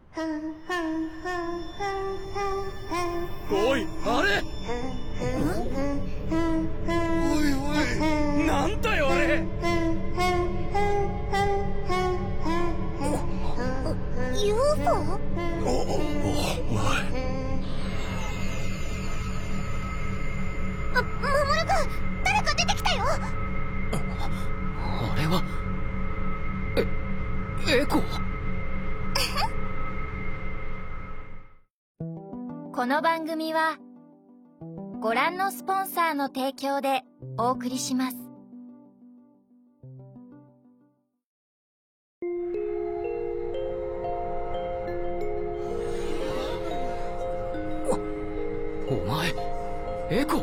おい、あれ。おいおい、なんだよあれ。 UFO？ お前。 守君、誰か出てきたよ。 あれはエコ。 この番組はご覧のスポンサーの提供でお送りします。 お前エコ。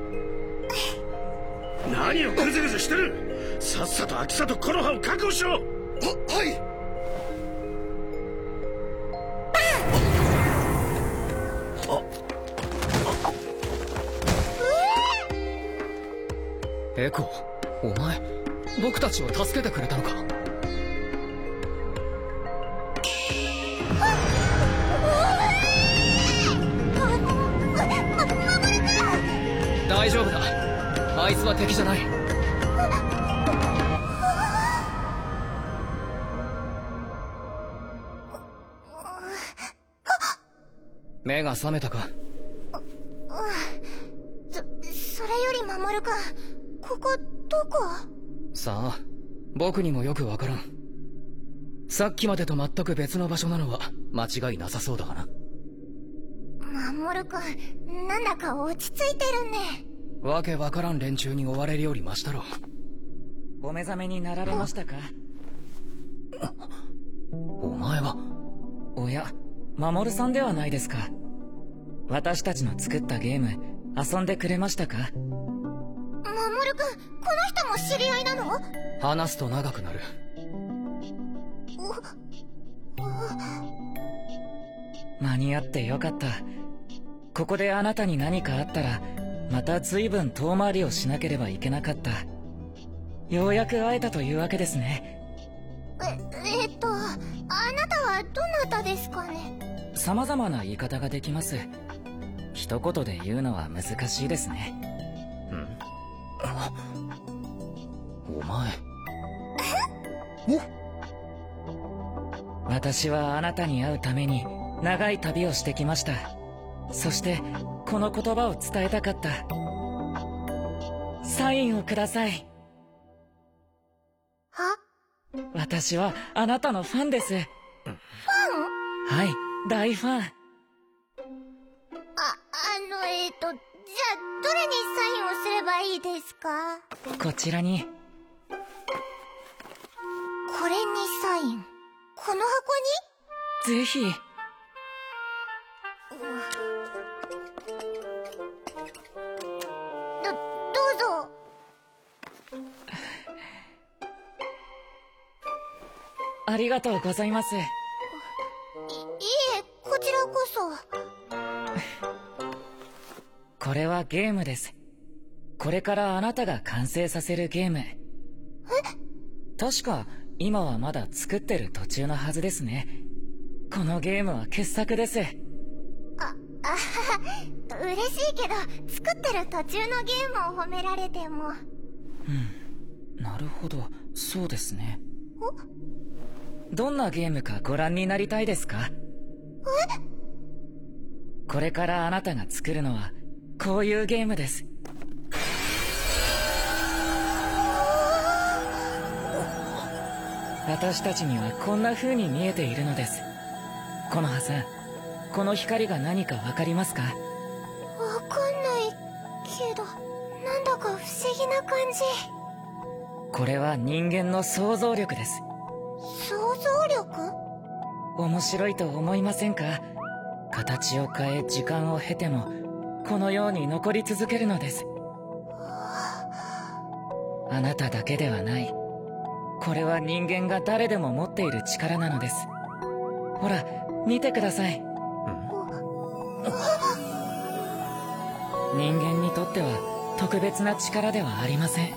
何をグズグズしてる。さっさと秋里コノハを確保しろ。はい。 エコ、お前僕たちを助けてくれたのか。大丈夫だ、あいつは敵じゃない。目が覚めたか。 それより守君、ここどこ？ さあ、僕にもよくわからん。さっきまでと全く別の場所なのは間違いなさそうだがな。 守君、なんだか落ち着いてるね。 わけわからん連中に追われるよりマシだろ。 お目覚めになられましたか？ お前は。 おや、守さんではないですか。私たちの作ったゲーム遊んでくれましたか？ 守君、この人も知り合いなの？ 話すと長くなる。 間に合ってよかった。ここであなたに何かあったらまた随分遠回りをしなければいけなかった。ようやく会えたというわけですね。 あなたはどなたですかね？ 様々な言い方ができます。一言で言うのは難しいですね。 お前私はあなたに会うために長い旅をしてきました。そしてこの言葉を伝えたかった。サインをください。 は？ 私はあなたのファンです。ファン？はい、大ファン。 じゃあどれにサインをすればいいですか？ こちらに。 これにサイン？この箱に？ぜひ。 どうぞ。 ありがとうございます。 いえ、こちらこそ。 これはゲームです。これからあなたが完成させるゲーム。確か今はまだ作ってる途中のはずですね。このゲームは傑作です。 嬉しいけど、作ってる途中のゲームを褒められても。 なるほど、そうですね。どんなゲームかご覧になりたいですか？これからあなたが作るのはこういうゲームです。私たちにはこんな風に見えているのです。コノハさん、この光が何かわかりますか？ わかんないけど、なんだか不思議な感じ。 これは人間の想像力です。 想像力？ 面白いと思いませんか？形を変え時間を経てもこのように残り続けるのです。あなただけではない。これは人間が誰でも持っている力なのです。ほら、見てください。人間にとっては特別な力ではありません。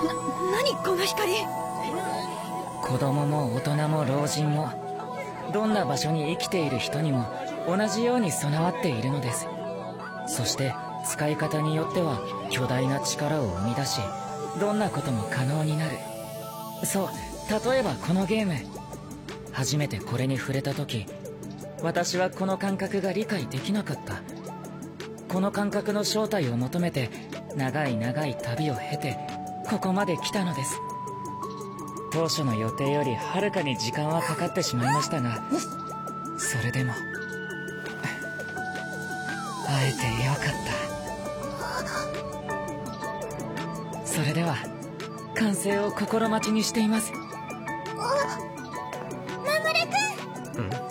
何この光。 子供も大人も老人もどんな場所に生きている人にも同じように備わっているのです。そして使い方によっては巨大な力を生み出し、どんなことも可能になる。そう、例えばこのゲーム、初めてこれに触れた時、私はこの感覚が理解できなかった。この感覚の正体を求めて長い長い旅を経てここまで来たのです。当初の予定よりはるかに時間はかかってしまいましたが、それでも会えてよかった。それでは完成を心待ちにしています。 マムレ君、バイバイ。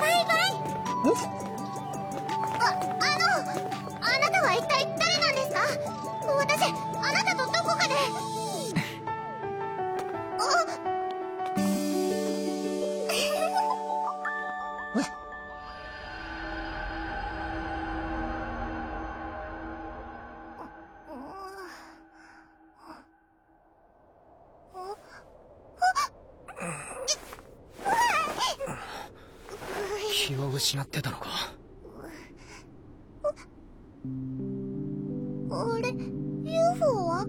あなたは一体誰なんですか？私、あなたとどこかで。 気を失ってたのか。 あれ、UFO は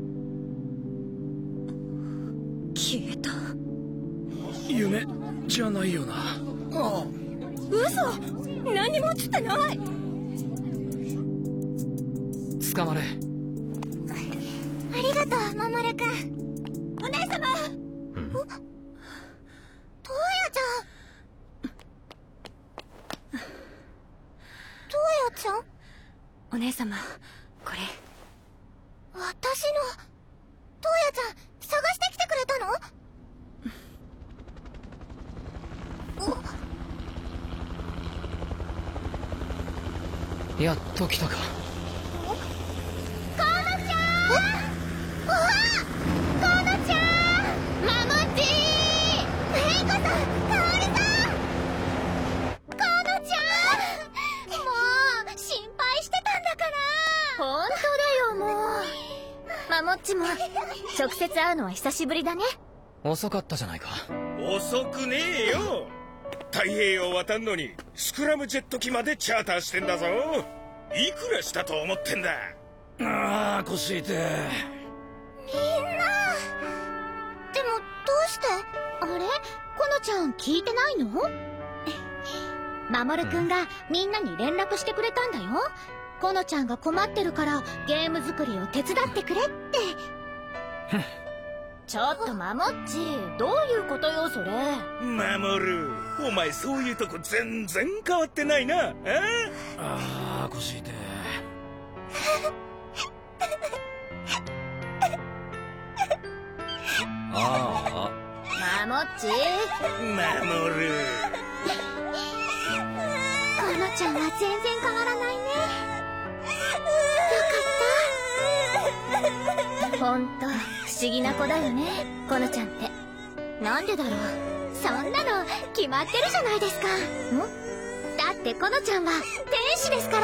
消えた。 夢じゃないよな。 嘘。何も映ってない。 捕まれ。 ありがとう、マモル君。 お姉様。 トウヤちゃん。トウヤちゃん？ お姉様、これ。 私のトウヤちゃん、探してきてくれたの？ やっと来たか。 コノちゃん！うわ！コノちゃん！マモッチー！メイコさん！カオリさん！コノちゃん！もう心配してたんだから。 本当だよ、もう。マモッチも直接会うのは久しぶりだね。 遅かったじゃないか。 遅くねえよ。太平洋渡んのにスクラムジェット機までチャーターしてんだぞ。いくらしたと思ってんだ。ああ、腰痛い。 みんな。でもどうして？ あれ、コノちゃん聞いてないの？マモルくんがみんなに連絡してくれたんだよ。コノちゃんが困ってるからゲーム作りを手伝ってくれって。ちょっとマモッチ、どういうことよそれ。 マモル、お前そういうとこ全然変わってないな。ああ、腰痛い。 あマモッチ。 マモル。 コノちゃんは全然変わらないね。よかった。 ほんと不思議な子だよね、コノちゃんって。なんでだろう。 そんなの決まってるじゃないですか。だってコノちゃんは天使ですから。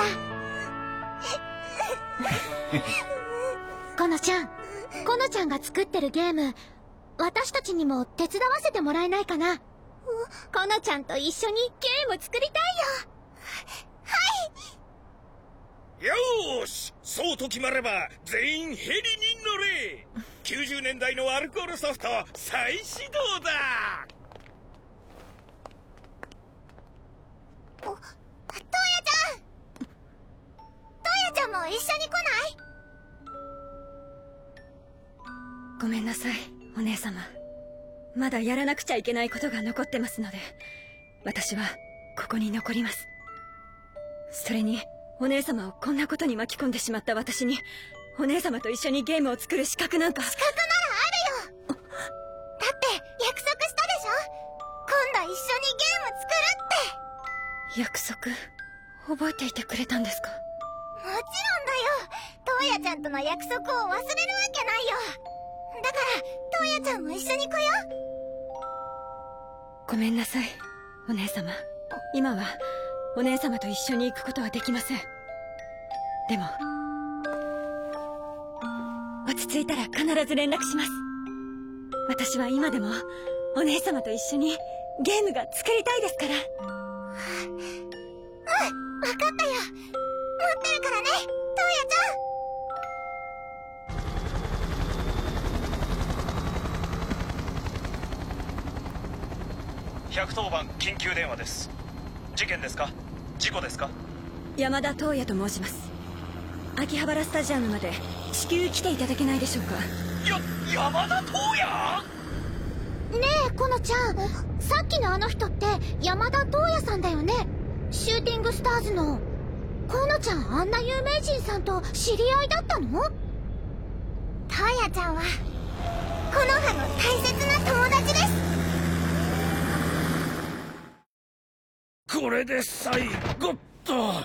コノちゃん、コノちゃんが作ってるゲーム、私たちにも手伝わせてもらえないかな。 コノちゃんと一緒にゲーム作りたいよ。 よーし、そうと決まれば全員ヘリに乗れ。90年代のアルコールソフト再始動だ。 トウヤちゃんも一緒に来ない？ ごめんなさい、お姉様。まだやらなくちゃいけないことが残ってますので、私はここに残ります。それにお姉様をこんなことに巻き込んでしまった私に、お姉様と一緒にゲームを作る資格なんか。 資格ならあるよ。だって約束したでしょ。今度一緒にゲーム作るって。 約束覚えていてくれたんですか？ もちろんだよ。トウヤちゃんとの約束を忘れるわけないよ。だからトウヤちゃんも一緒に来よう。 ごめんなさい、お姉様。今はお姉様と一緒に行くことはできません。でも落ち着いたら必ず連絡します。私は今でもお姉様と一緒にゲームが作りたいですから。 うん、分かったよ。待ってるからね、トウヤちゃん。110番緊急電話です。事件ですか？事故ですか？ 山田東也と申します。秋葉原スタジアムまで至急来ていただけないでしょうか？ 山田東也？ ねえこのちゃん、さっきのあの人って山田東也さんだよね。シューティングスターズの。このちゃんあんな有名人さんと知り合いだったの？ トウヤちゃんは木の葉の大切な友達です。 これで最後っと。 おお、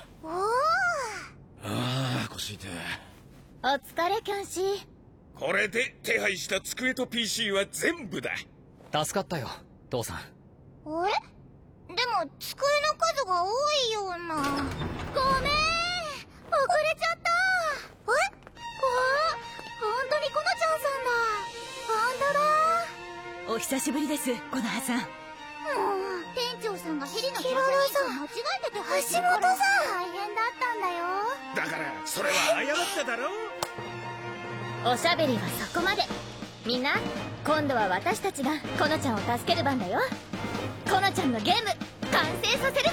腰痛い。 お疲れキャンシー。 これで手配した机と PC は全部だ。 助かったよ父さん。 あれ？でも机の数が多いような。ごめん、遅れちゃった。本当にコナちゃんさんだ。本当だ。 お久しぶりです、コナハさん。 店長さんがヘリのキャラさん間違えてて橋本さん大変だったんだよ。 だからそれは謝っただろ。 おしゃべりはそこまで。みんな今度は私たちがコナちゃんを助ける番だよ。コナちゃんのゲーム完成させるぞ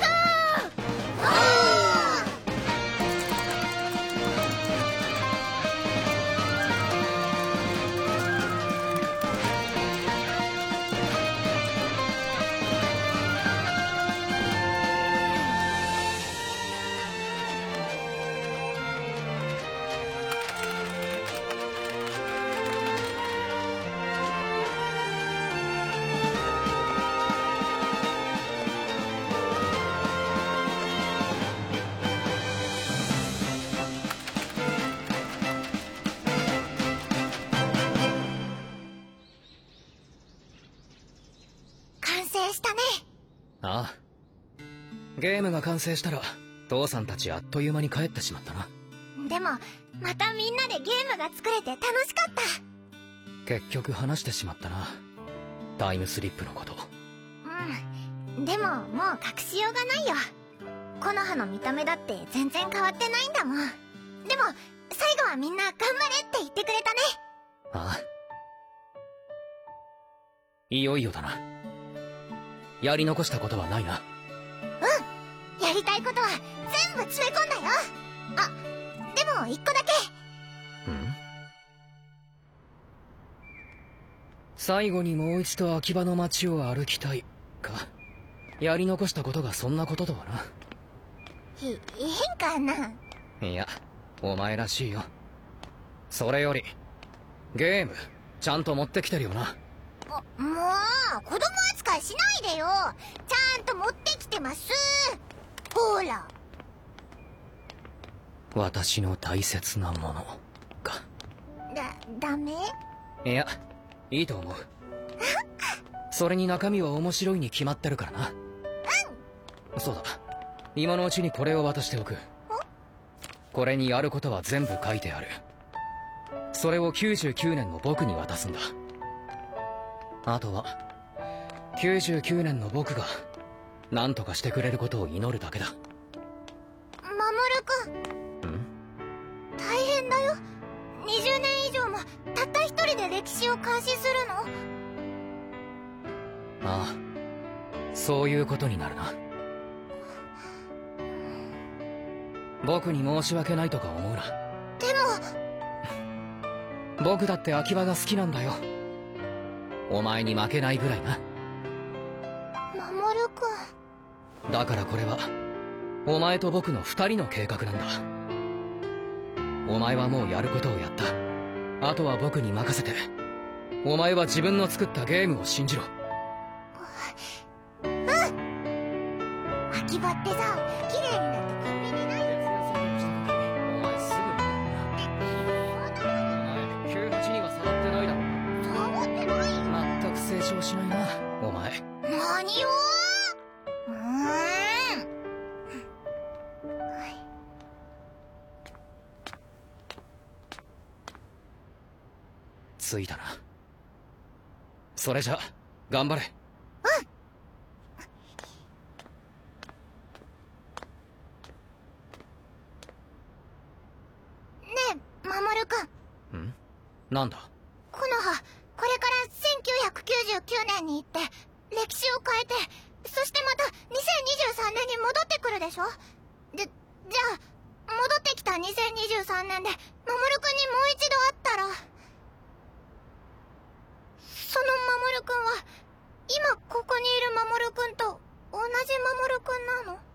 完成したね。 ああ、ゲームが完成したら父さんたちあっという間に帰ってしまったな。 でもまたみんなでゲームが作れて楽しかった。 結局話してしまったな、タイムスリップのこと。 でももう隠しようがないよ。木の葉の見た目だって全然変わってないんだもん。でも最後はみんな頑張れって言ってくれたね。 ああ、いよいよだな。やり残したことはないな。 やりたいことは全部詰め込んだよ。あ、でも一個だけ。 最後にもう一度秋葉の街を歩きたいか。やり残したことがそんなこととはな。 変かな。 いや、お前らしいよ。それよりゲームちゃんと持ってきてるよな。 もう子供扱いしないでよ。ちゃんと持ってきてます。ほら。 私の大切なものか。 ダメ？ いや、いいと思う。それに中身は面白いに決まってるからな。そうだ、今のうちにこれを渡しておく。これにやることは全部書いてある。それを99年の僕に渡すんだ。あとは99年の僕が何とかしてくれることを祈るだけだ。 守君。大変だよ。20年以上もたった一人で歴史を監視するの？ ああ、そういうことになるな。僕に申し訳ないとか思うな。 でも僕だって秋葉が好きなんだよ。お前に負けないぐらいな。 守君。 だからこれはお前と僕の2人の計画なんだ。お前はもうやることをやった。あとは僕に任せて。お前は自分の作ったゲームを信じろ。 秋葉ってさ、綺麗になってコンビニない？ お前すぐお前98には触ってないだろ。 触ってない。 全く成長しないなお前。 何を？ ついたな。それじゃ頑張れ。 ねえ守君。 ん？なんだ？ コノハ、これから1999年に行って歴史を変えて、そしてまた2023年に戻ってくるでしょ。じゃあ戻ってきた2023年で守君にもう一度会ったら、その守君は今ここにいる守君と同じ守君なの？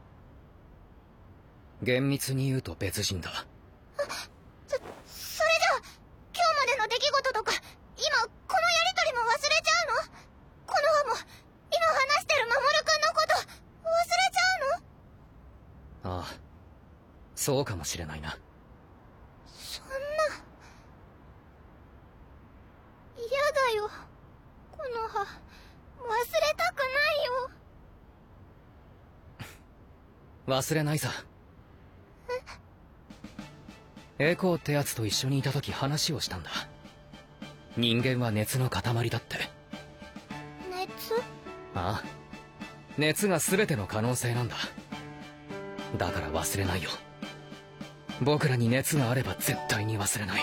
厳密に言うと別人だ。 それじゃあ今日までの出来事とか今このやりとりも忘れちゃうの？コノハも今話してる守君のこと忘れちゃうの？ ああ、そうかもしれないな。 そんな嫌だよコノハ、忘れたくないよ。 忘れないさ。エコーってやつと一緒にいた時話をしたんだ。人間は熱の塊だって。 熱？ ああ、熱が全ての可能性なんだ。だから忘れないよ。僕らに熱があれば絶対に忘れない。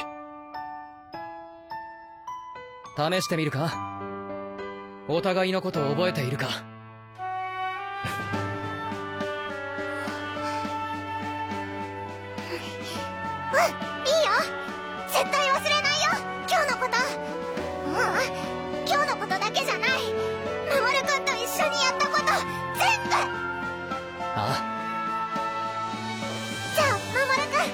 試してみるか？お互いのことを覚えているか？ いいよ、絶対忘れないよ今日のこと。今日のことだけじゃない、守君と一緒にやったこと全部。 ああ、 じゃあ守君、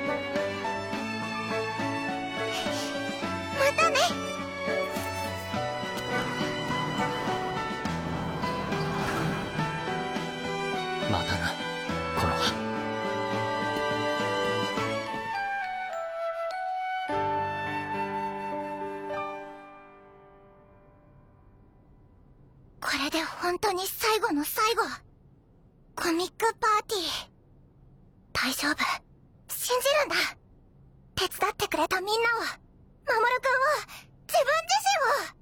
またね。 またな、コノハ。 これで本当に最後の最後。コミックパーティー。大丈夫、信じるんだ。手伝ってくれたみんなを、守君を、自分自身を。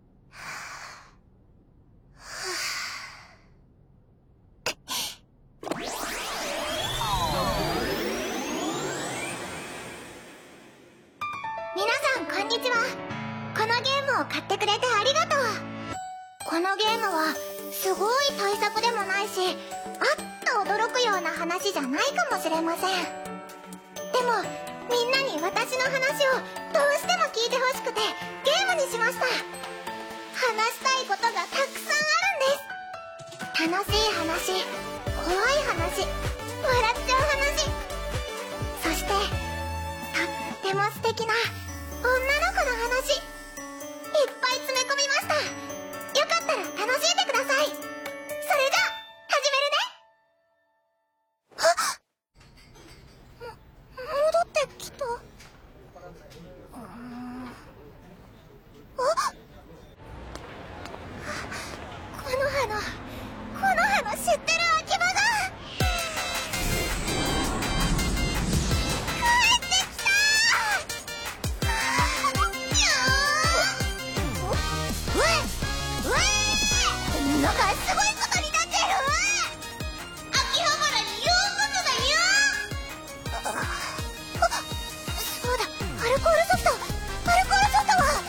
皆さんこんにちは。このゲームを買ってくれてありがとう。このゲームはすごい大作でもないし、あっと驚くような話じゃないかもしれません。でもみんなに私の話をどうしても聞いてほしくてゲームにしました。話したいことがたくさんあるんです。楽しい話、怖い話、笑っちゃう話、そしてとっても素敵な女の子の話、いっぱい詰め込みました。よかったら楽しんでください。それじゃあ始めるね。戻ってきた。この葉の知ってる秋葉が帰ってきた。なんかすごいことになってる。秋葉原にヨーグルトだよ。そうだ、アルコールソフトは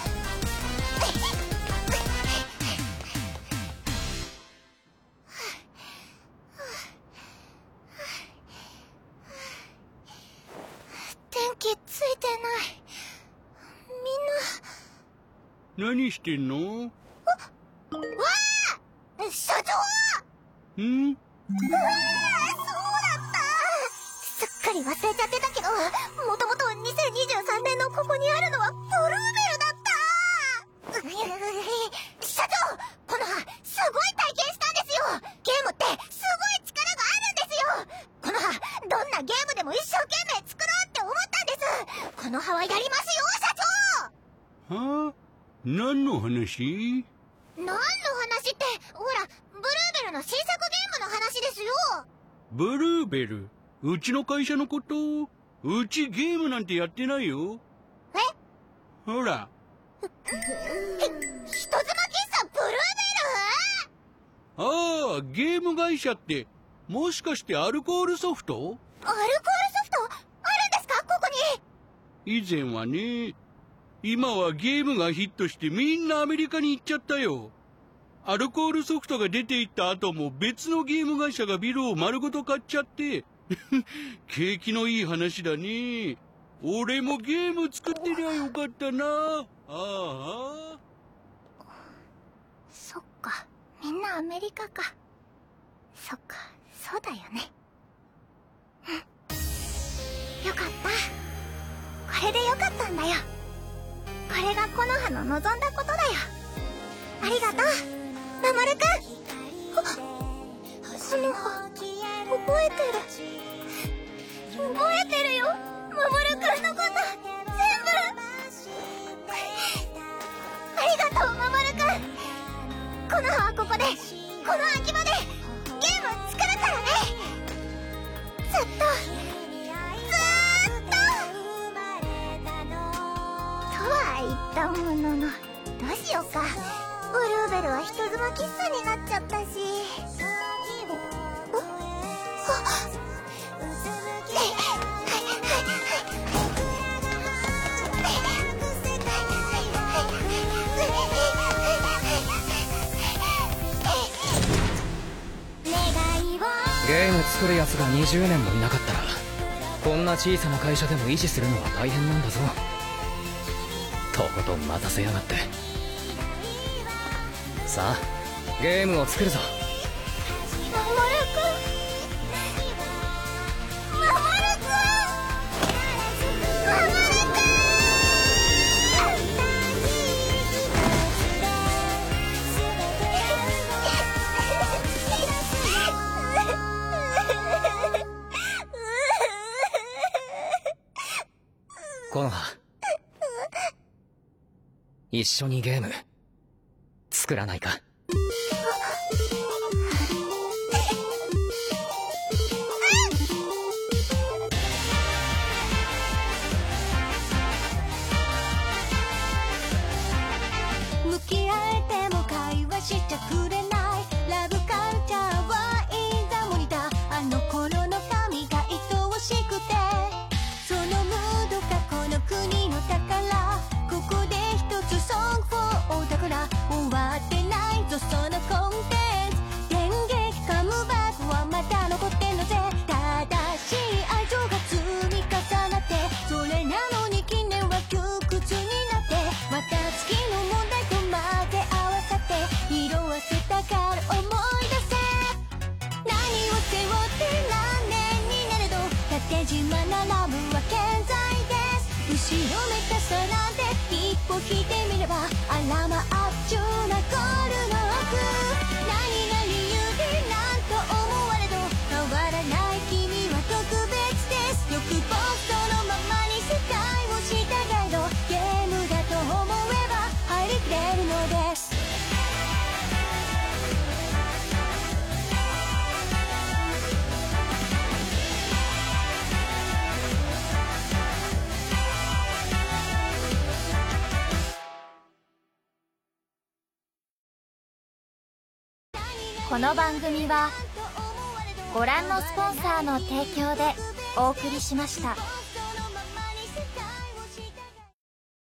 電気ついてない。みんな何してんの？ わあ、社長！ ん？ そうだった。すっかり忘れちゃってたけど、もともと2023年のここにあるのはブルーベルだった。社長、この葉すごい体験したんですよ。ゲームってすごい力があるんですよ。この葉どんなゲームでも一生懸命作ろうって思ったんです。この葉はやりますよ、社長。 はあ？何の話？ 何の話って、ほらブルーベルの新作ゲームの話ですよ。 ブルーベル？うちの会社のこと？うちゲームなんてやってないよ。 え？ ほら、 人妻喫茶ブルーベル？ ああ、ゲーム会社って、もしかしてアルコールソフト？ アルコールソフトあるんですか、ここに？以前はね。今はゲームがヒットしてみんなアメリカに行っちゃったよ。アルコールソフトが出て行った後も別のゲーム会社がビルを丸ごと買っちゃって。景気のいい話だね。俺もゲーム作ってりゃよかったな。ああ。 そっか、みんなアメリカか。そっか、そうだよね。よかった。これでよかったんだよ。これが木の葉の望んだことだよ。ありがとう、マモルくん。木の葉、覚えてるよ、マモルくんのこと、全部。ありがとう、マモルくん。木の葉はここで、この秋葉でゲーム作るからね。ずっととは言ったものの、どうしようか。ブルーベルは人妻喫茶になっちゃったし。 ゲーム作るやつが20年もいなかったらこんな小さな会社でも維持するのは大変なんだぞ。とことん待たせやがって。さあゲームを作るぞ。 マモルくん、マモルくん、マモルくん。 コノハ、一緒にゲーム作らないか？ 向き合えても会話しちゃくれない。ラブカルチャーはインザモニター。あの頃の髪が愛おしくて、そのムードがこの国の宝。ここで一つソングフォーだから終わってないぞそのコンテンツ。電撃カムバックはまだ残ってんのぜ。正しい愛情が積み重なって、それなのに近年は窮屈になって、また月の問題と混ぜ合わさって色あせたから思い出せ。何を背負って何年になれど縦縞なラブは健在です。後ろめたさなんて一歩引いてみればあらまあっちゅうなゴールの奥。何が理由でなんと思われど変わらない君は特別です。欲望そのままに世界を従えど、ゲームだと思えば入りきれるのです。 この番組はご覧のスポンサーの提供でお送りしました。